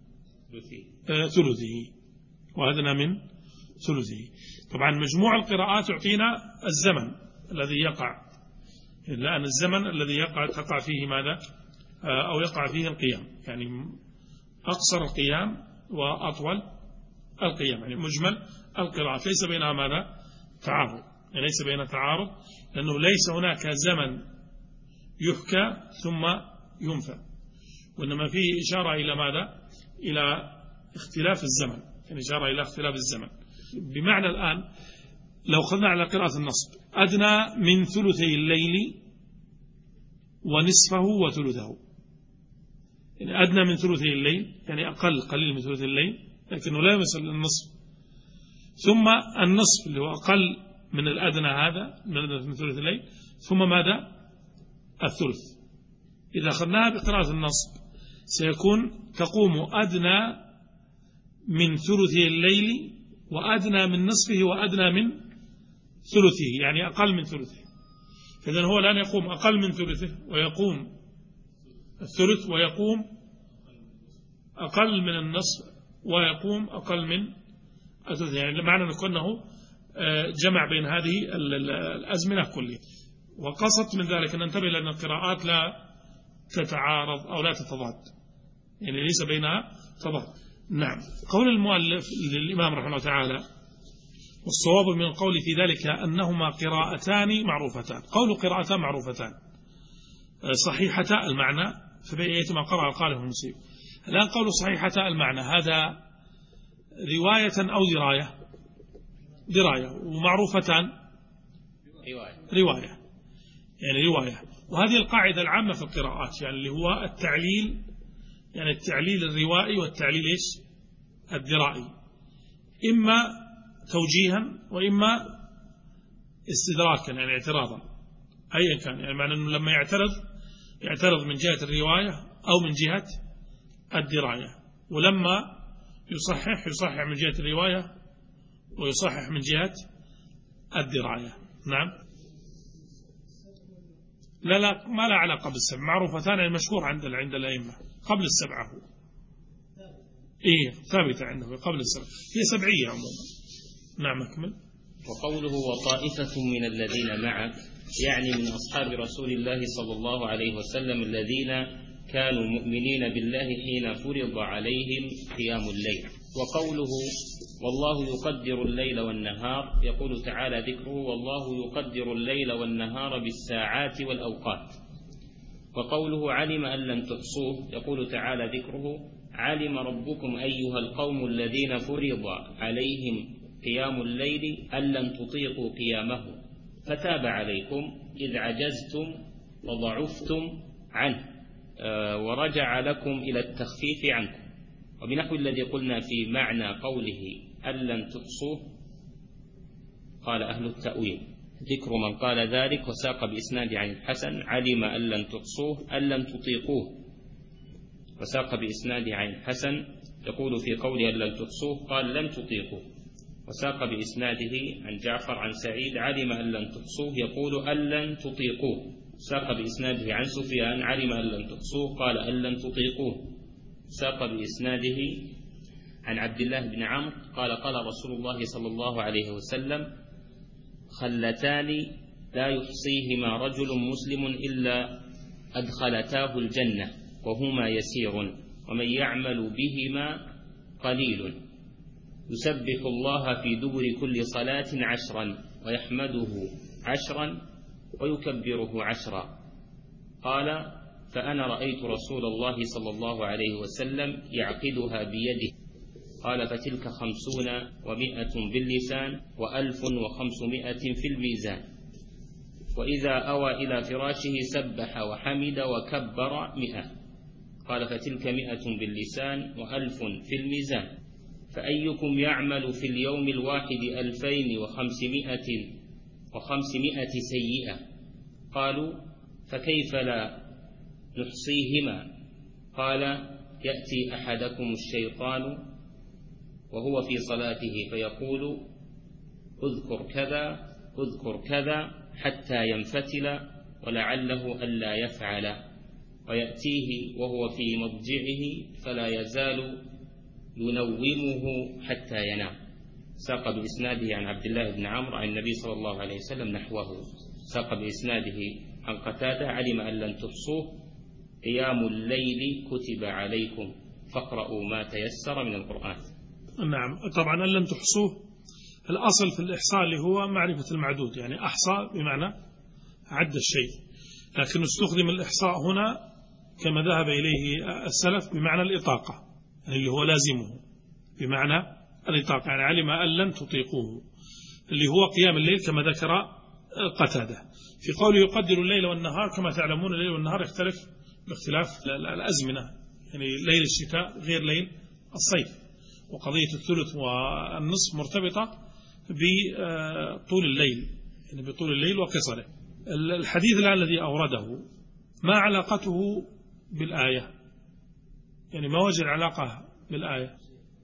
ثلثه وأدنى من ثلثه. طبعا مجموع القراءات يعطينا الزمن الذي يقع، لأن الزمن الذي يقع تقع فيه ماذا؟ أو يقع فيه القيام، يعني أقصر القيام وأطول القيام، يعني مجمل القراءات ليس بينها ماذا؟ تعارض، يعني ليس بين تعارض، لأنه ليس هناك زمن يحكى ثم ينفى، وإنما فيه إشارة إلى ماذا؟ إلى اختلاف الزمن، يعني إشارة إلى اختلاف الزمن. بمعنى الآن لو خذنا على قراءة النصب أدنى من ثلثي الليل ونصفه وثلثه، يعني أدنى من ثلثي الليل يعني أقل قليل من ثلثي الليل لكنه لا يمثل النصف، ثم النصف اللي هو أقل من الأدنى هذا من ثلث الليل، ثم ماذا؟ الثلث. إذا أخذناها بقراءة النصب سيكون تقوم أدنى من ثلثي الليل وأدنى من نصفه وأدنى من ثلثه، يعني أقل من ثلثه. فإذن هو الآن يقوم أقل من ثلثه ويقوم الثلث، ويقوم أقل من النصف ويقوم أقل من الثلث، يعني معنى أنه جمع بين هذه الأزمنة كلها. وقصدت من ذلك أن ننتبه لأن القراءات لا تتعارض أو لا تتضاد، يعني ليس بينها تضاد. نعم. قول المؤلف للإمام رحمه الله تعالى والصواب من القول في ذلك أنهما قراءتان معروفتان. قول قراءتان معروفتان صحيحتا المعنى فبأيتما قرأ القارئ المصيب. الآن قول صحيحتا المعنى هذا رواية أو دراية؟ دراية. ومعروفتان رواية، رواية يعني رواية. وهذه القاعدة العامة في القراءات، يعني اللي هو التعليل، يعني التعليل الروائي والتعليل إيش؟ الدرائي، إما توجيها وإما استدراكا يعني اعتراضا، أيا كان، يعني معنى أنه لما يعترض يعترض من جهة الرواية أو من جهة الدراية، ولما يصحح يصحح من جهة الرواية ويصحح من جهة الدراية. نعم. لا لا ما لا علاقة بالسبع، معروفتان المشهور عند عند الأئمة قبل السبعة هو إيه ثابتة عنده قبل السبعة، هي سبعية عموما. نعم أكمل. وقوله وطائفة من الذين معك يعني من أصحاب رسول الله صلى الله عليه وسلم الذين كانوا مؤمنين بالله حين فرض عليهم قيام الليل. وقوله والله يقدر الليل والنهار يقول تعالى ذكره والله يقدر الليل والنهار بالساعات والأوقات. وقوله علم أن لن تحصوه يقول تعالى ذكره علم ربكم أيها القوم الذين فرض عليهم قيام الليل أن لن تطيقوا قيامه فتاب عليكم إذ عجزتم وضعفتم عنه ورجع لكم إلى التخفيف عنكم. وبنحو الذي قلنا في معنى قوله أن لن تحصوه قال أهل التأويل ذكر من قال ذلك وساق بإسناد عن الحسن علم أن لن تحصوه أن لن تطيقوه، وساق بإسناد عن الحسن يقول في قوله أن لن تحصوه قال لن تطيقوه، وساق بإسناده عن جعفر عن سعيد علم أن لن تحصوه يقول أن لن تطيقوه، ساق بإسناده عن سفيان علم أن لن تحصوه قال أن لن تطيقوه، ساق بإسناده عن عبد الله بن عمرو قال قال رسول الله صلى الله عليه وسلم خلتان لا يحصيهما رجل مسلم إلا أدخلتاه الجنة وهما يسير، ومن يعمل بهما قليل. يسبح الله في دبر كل صلاة عشرا، ويحمده عشرا، ويكبره عشرا. قال: فأنا رأيت رسول الله صلى الله عليه وسلم يعقدها بيده. قال: فتلك خمسون ومائة باللسان، وألف وخمسمائة في الميزان. وإذا أوى إلى فراشه سبح وحمد وكبر مئة. قال: فتلك مئة باللسان، وألف في الميزان. فأيكم يعمل في اليوم الواحد ألفين وخمسمائة وخمسمائة سيئة؟ قالوا: فكيف لا نحصيهما؟ قال: يأتي أحدكم الشيطان وهو في صلاته فيقول: اذكر كذا اذكر كذا حتى ينفتل، ولعله ألا يفعل، ويأتيه وهو في مضجعه فلا يزال ينومه حتى ينام. ساق بإسناده عن عبد الله بن عمرو عن النبي صلى الله عليه وسلم نحوه. ساق بإسناده عن قتادة: علم أن لن تحصوه، قيام الليل كتب عليكم فاقرؤوا ما تيسر من القرآن. نعم، طبعا أن لن تحصوه الأصل في الإحصاء اللي هو معرفة المعدود، يعني أحصى بمعنى عد الشيء، لكن استخدم الإحصاء هنا كما ذهب إليه السلف بمعنى الإطاقة، يعني اللي هو لازمه بمعنى الإطاقة، يعني علم أن لن تطيقوه، اللي هو قيام الليل كما ذكر قتادة. في قوله يقدر الليل والنهار، كما تعلمون الليل والنهار يختلف باختلاف الأزمنة، يعني ليل الشتاء غير ليل الصيف، وقضية الثلث والنصف مرتبطة بطول الليل، يعني بطول الليل وقصره. الحديث الآن الذي أورده ما علاقته بالآية؟ يعني ما وجه العلاقة بالآية؟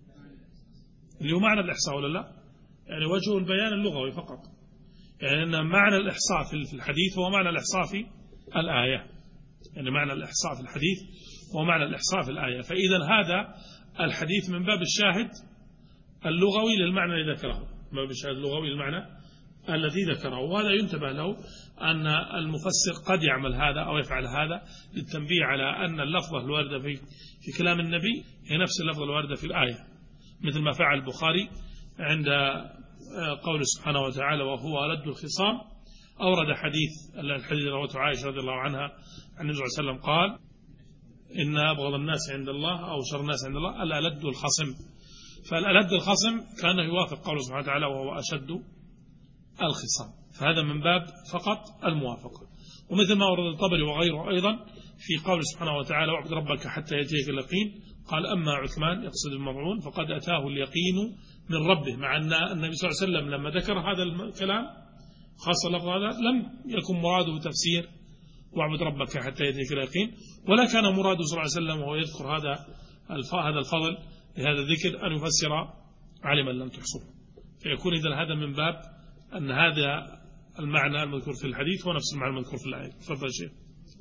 اللي هو معنى الإحصاء ولا لا؟ يعني وجه البيان اللغوي فقط، يعني أن معنى الإحصاء في الحديث هو معنى الإحصاء في الآية، يعني معنى الإحصاء في الحديث هو معنى الإحصاء في الآية. فإذا هذا الحديث من باب الشاهد اللغوي للمعنى الذي ذكره، من باب الشاهد اللغوي للمعنى الذي ذكره، وهذا ينتبه له أن المفسر قد يعمل هذا أو يفعل هذا للتنبيه على أن اللفظة الواردة في في كلام النبي هي نفس اللفظة الواردة في الآية، مثل ما فعل البخاري عند قول سبحانه وتعالى: وهو ألد الخصام. أورد حديث الحديث رواه عائشة رضي الله عنها عن النبي صلى الله عليه وسلم قال: إن أبغض الناس عند الله أو شر الناس عند الله الألد الخصم. فالألد الخصم كان يوافق قوله سبحانه وتعالى: وهو أشد الخصام، فهذا من باب فقط الموافقة. ومثل ما ورد الطبري وغيره أيضا في قول سبحانه وتعالى: واعبد ربك حتى يأتيك اليقين. قال: أما عثمان يقصد المظعون فقد أتاه اليقين من ربه، مع أن النبي صلى الله عليه وسلم لما ذكر هذا الكلام خاصة اللفظ هذا لم يكن مراده تفسير واعبد ربك حتى يأتيك اليقين، ولا كان مراده صلى الله عليه وسلم وهو يذكر هذا هذا الفضل لهذا الذكر أن يفسر علما لم تحصوه. فيكون إذا هذا من باب أن هذا المعنى المذكور في الحديث هو نفس المعنى المذكور في الآية. تفضل شيخ.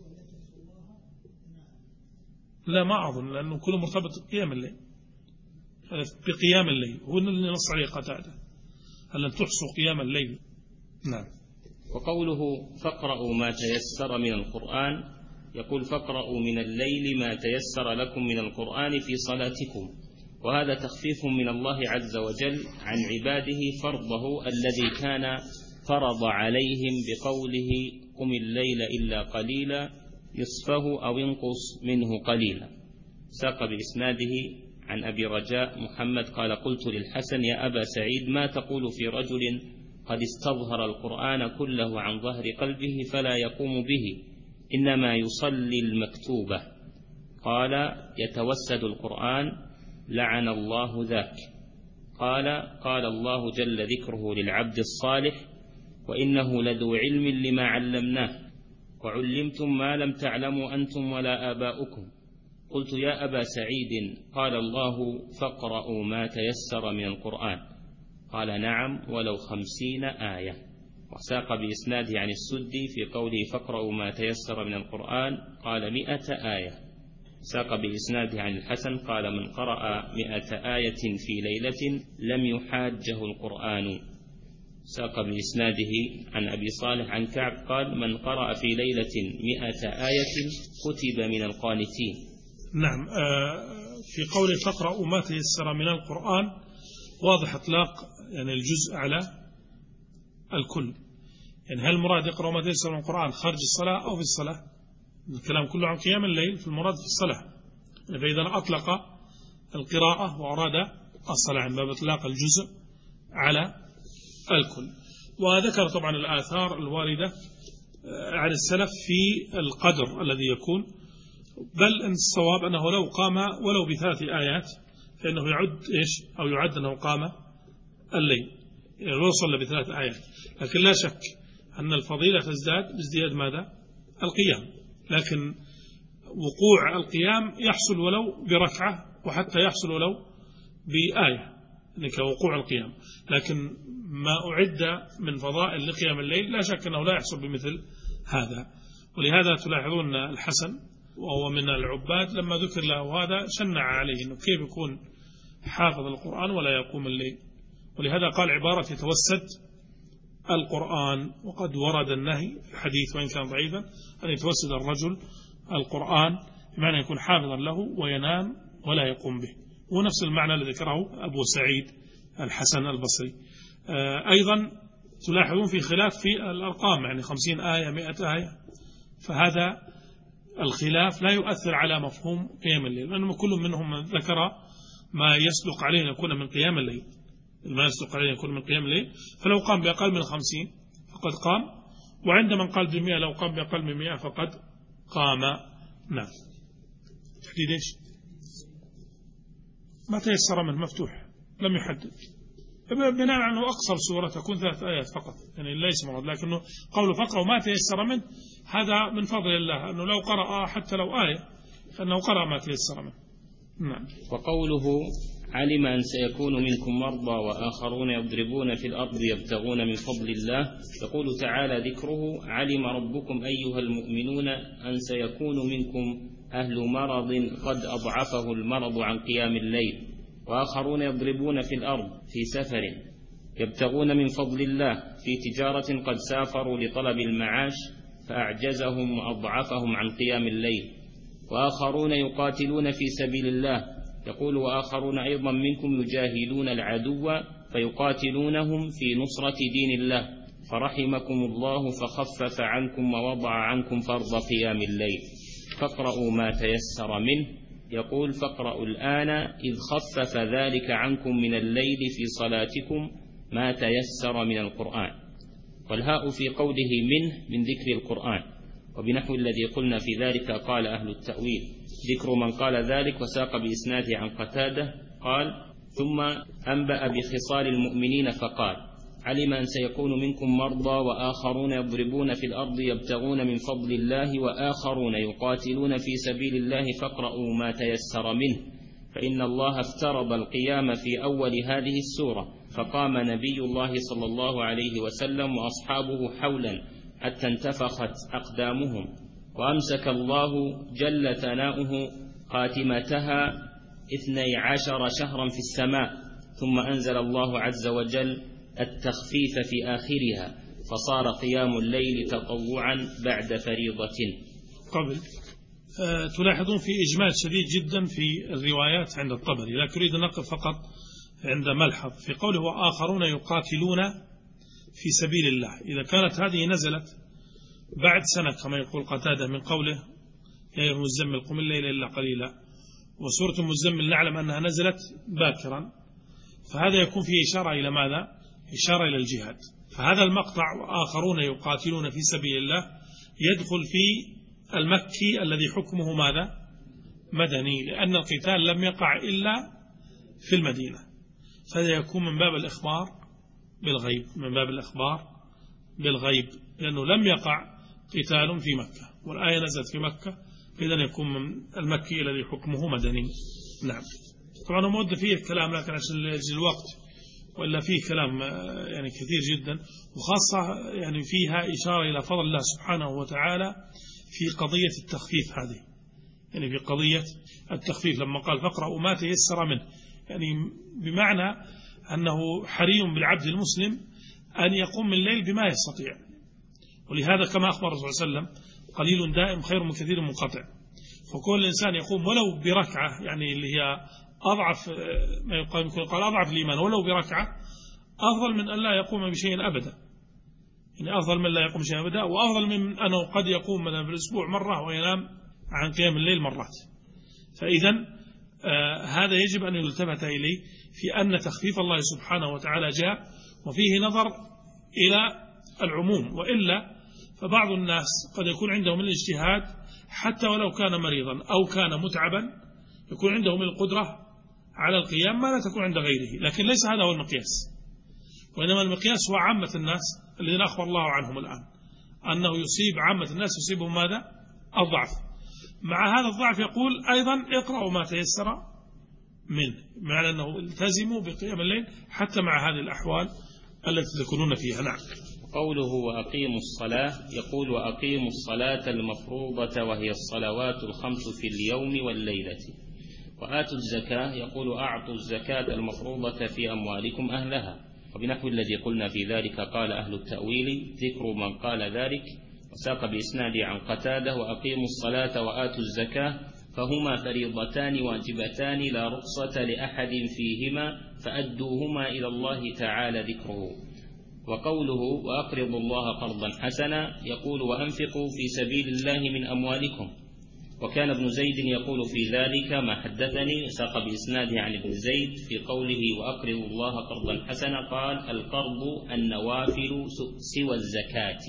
لا، ما أظن، لأنه كله مرتبط بقيام الليل، بقيام الليل هو اللي نص عليه قتادة، هل لن تحصوا قيام الليل. نعم. وقوله: فاقرأوا ما تيسر من القرآن، يقول: فاقرأوا من الليل ما تيسر لكم من القرآن في صلاتكم، وهذا تخفيف من الله عز وجل عن عباده فرضه الذي كان فرض عليهم بقوله: قم الليل إلا قليلا نصفه أو انقص منه قليلا. ساق بإسناده عن أبي رجاء محمد قال: قلت للحسن: يا أبا سعيد، ما تقول في رجل قد استظهر القرآن كله عن ظهر قلبه فلا يقوم به، إنما يصلي المكتوبة؟ قال: يتوسد القرآن، لعن الله ذاك. قال: قال الله جل ذكره للعبد الصالح: وإنه لذو علم لما علمناه، وعلمتم ما لم تعلموا أنتم ولا آباؤكم. قلت: يا أبا سعيد، قال الله: فاقرأوا ما تيسر من القرآن. قال: نعم، ولو خمسين آية. وساق بإسناده عن السدي في قوله: فاقرأوا ما تيسر من القرآن، قال: مئة آية. ساق بإسناده عن الحسن قال: من قرأ مئة آية في ليلة لم يحاجه القرآن. ساق بإسناده عن أبي صالح عن كعب قال من قرأ في ليلة مئة آية كتب من القانتين. نعم. في قوله فاقرأوا ما تيسر من القرآن واضح إطلاق يعني الجزء على الكل. يعني هل المراد يقرأ ما تيسر من القرآن خارج الصلاة أو في الصلاة؟ الكلام كله عن قيام الليل، في المراد في الصلاة. فإذا أطلق القراءة وأراد الصلاة عن باب إطلاق الجزء على الكل. وذكر طبعا الآثار الواردة عن السلف في القدر الذي يكون، بل أن الصواب أنه لو قام ولو بثلاث آيات فإنه يعد إيش أو يعد أنه قام الليل، يعني لو صلى بثلاث آيات. لكن لا شك أن الفضيلة تزداد بازدياد ماذا؟ القيام. لكن وقوع القيام يحصل ولو بركعة، وحتى يحصل ولو بآية، يعني كوقوع القيام. لكن ما أعد من فضائل لقيام الليل لا شك أنه لا يحصل بمثل هذا. ولهذا تلاحظون الحسن وهو من العباد لما ذكر له هذا شنع عليه أنه كيف يكون حافظ القرآن ولا يقوم الليل. ولهذا قال عبارة يتوسد القرآن، وقد ورد النهي في الحديث وإن كان ضعيفا أن يتوسد الرجل القرآن، بمعنى يكون حافظا له وينام ولا يقوم به. ونفس المعنى الذي ذكره أبو سعيد الحسن البصري. أيضا تلاحظون في خلاف في الأرقام، يعني خمسين آية مئة آية، فهذا الخلاف لا يؤثر على مفهوم قيام الليل، لأنه كل منهم ذكر ما يسلق عليه أن يكون من قيام الليل، ما يسلق عليه أن يكون من قيام الليل. فلو قام بأقل من خمسين فقد قام، وعند من قال بمئة لو قام بأقل من مئة فقد قام. نعم. تحديد إيش؟ ما تيسر منه مفتوح، لم يحدد، بناء على أنه أقصر سورة تكون ثلاث آيات فقط، يعني ليس مراد. لكنه قوله فقرأ وما تيسر منه هذا من فضل الله، أنه لو قرأ حتى لو آية فإنه قرأ ما تيسر منه. نعم. وقوله علم أن سيكون منكم مرضى وآخرون يضربون في الأرض يبتغون من فضل الله، يقول تعالى ذكره علم ربكم أيها المؤمنون أن سيكون منكم أهل مرض قد أضعفه المرض عن قيام الليل، وآخرون يضربون في الأرض في سفر يبتغون من فضل الله في تجارة قد سافروا لطلب المعاش فأعجزهم وأضعفهم عن قيام الليل، وآخرون يقاتلون في سبيل الله، يقول وآخرون أيضا منكم يجاهدون العدو فيقاتلونهم في نصرة دين الله فرحمكم الله فخفف عنكم ووضع عنكم فرض قيام الليل فاقرأوا ما تيسر منه، يقول فاقرأوا الآن إذ خفف ذلك عنكم من الليل في صلاتكم ما تيسر من القرآن. والهاء في قوله منه من ذكر القرآن، وبنحو الذي قلنا في ذلك قال أهل التأويل ذكر من قال ذلك، وساق بإسناده عن قتادة قال ثم أنبأ بخصال المؤمنين فقال علم أن سيكون منكم مرضى وآخرون يضربون في الأرض يبتغون من فضل الله وآخرون يقاتلون في سبيل الله فاقرأوا ما تيسر منه، فإن الله افترض القيام في أول هذه السورة، فقام نبي الله صلى الله عليه وسلم وأصحابه حولا حتى انتفخت أقدامهم، وأمسك الله جل ثناؤه خاتمتها اثني عشر شهرا في السماء، ثم أنزل الله عز وجل التخفيف في آخرها فصار قيام الليل تطوعا بعد فريضة. قبل أه تلاحظون في إجمال شديد جدا في الروايات عند الطبري، لكن أريد أن نقف فقط عند ملحظ في قوله وآخرون يقاتلون في سبيل الله. إذا كانت هذه نزلت بعد سنة كما يقول قتادة من قوله يا أيها المزمل قم الليل إلا قليلا، وسورة المزمل نعلم أنها نزلت باكرا، فهذا يكون فيه إشارة إلى ماذا؟ إشارة إلى الجهاد. فهذا المقطع وآخرون يقاتلون في سبيل الله يدخل في المكي الذي حكمه ماذا؟ مدني، لأن القتال لم يقع إلا في المدينة، فهذا يكون من باب الإخبار بالغيب، من باب الإخبار بالغيب، لأنه لم يقع قتال في مكة والآية نزلت في مكة، إذن يكون من المكي الذي حكمه مدني. نعم. طبعا مود فيه الكلام لكن عشان الوقت، وإلا فيه كلام يعني كثير جدا، وخاصة يعني فيها إشارة إلى فضل الله سبحانه وتعالى في قضية التخفيف هذه، يعني في قضية التخفيف لما قال فاقرأوا ما تيسر منه، يعني بمعنى أنه حري بالعبد المسلم أن يقوم من الليل بما يستطيع. ولهذا كما أخبر الرسول صلى الله عليه وسلم قليل دائم خير من كثير منقطع. فكل الإنسان يقوم ولو بركعة، يعني اللي هي أضعف ما يقال قال أضعف الإيمان، ولو بركعة أفضل من أن لا يقوم بشيء أبدا. يعني أفضل من لا يقوم بشيء أبدا، وأفضل من أنه قد يقوم مثلا في الأسبوع مرة وينام عن قيام الليل مرات. فإذا آه هذا يجب أن يلتفت إليه في أن تخفيف الله سبحانه وتعالى جاء وفيه نظر إلى العموم، وإلا فبعض الناس قد يكون عندهم الاجتهاد حتى ولو كان مريضا أو كان متعبا، يكون عندهم القدرة على القيام ما لا تكون عند غيره، لكن ليس هذا هو المقياس. وإنما المقياس هو عامة الناس الذين أخبر الله عنهم الآن أنه يصيب عامة الناس، يصيبهم ماذا؟ الضعف. مع هذا الضعف يقول أيضا اقرأوا ما تيسر منه، معنى أنه التزموا بقيام الليل حتى مع هذه الأحوال التي تكونون فيها. نعم. قوله وأقيموا الصلاة، يقول وأقيموا الصلاة المفروضة وهي الصلوات الخمس في اليوم والليلة. وآتوا الزكاة، يقول أعطوا الزكاة المفروضة في أموالكم أهلها. وبنحو الذي قلنا في ذلك قال أهل التأويل ذكر من قال ذلك، وساق بإسناد عن قتادة وأقيموا الصلاة وآتوا الزكاة فهما فريضتان واجبتان لا رخصة لأحد فيهما فأدوهما إلى الله تعالى ذكره. وقوله وأقرضوا الله قرضا حسنا، يقول وأنفقوا في سبيل الله من أموالكم. وكان ابن زيد يقول في ذلك ما حدثني، ساق بإسناده عن ابن زيد في قوله وأقرضوا الله قرضا حسنا قال القرض النوافل سوى الزكاة.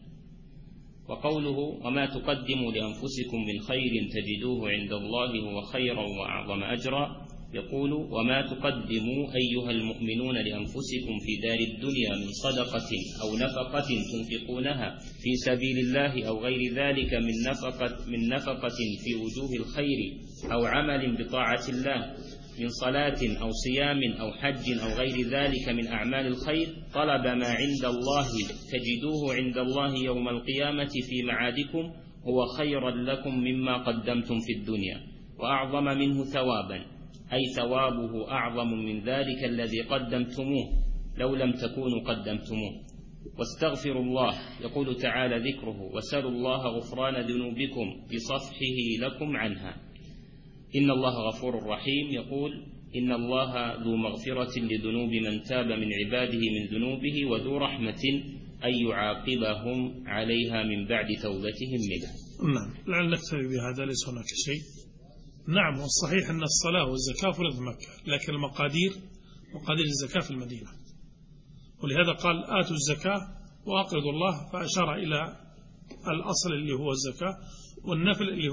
وقوله وما تقدموا لأنفسكم من خير تجدوه عند الله هو خيرا وأعظم أجرا، يقول وما تقدموا أيها المؤمنون لأنفسكم في دار الدنيا من صدقة أو نفقة تنفقونها في سبيل الله أو غير ذلك من نفقة, من نفقة في وجوه الخير أو عمل بطاعة الله من صلاة أو صيام أو حج أو غير ذلك من أعمال الخير، طلب ما عند الله تجدوه عند الله يوم القيامة في معادكم هو خيرا لكم مما قدمتم في الدنيا وأعظم منه ثوابا، أي ثوابه أعظم من ذلك الذي قدمتموه لو لم تكونوا قدمتموه. واستغفروا الله، يقول تعالى ذكره وسلوا الله غفران ذنوبكم بصفحه لكم عنها. إن الله غفور رحيم، يقول إن الله ذو مغفرة لذنوب من تاب من عباده من ذنوبه وذو رحمة أن يعاقبهم عليها من بعد توبتهم منه. نعم. لعل نكتفي بهذا، ليس هناك شيء. نعم، والصحيح أن الصلاة والزكاة فرض مكة، لكن المقادير مقادير الزكاة في المدينة، ولهذا قال آتوا الزكاة وأقرضوا الله، فأشار إلى الأصل اللي هو الزكاة والنفل اللي هو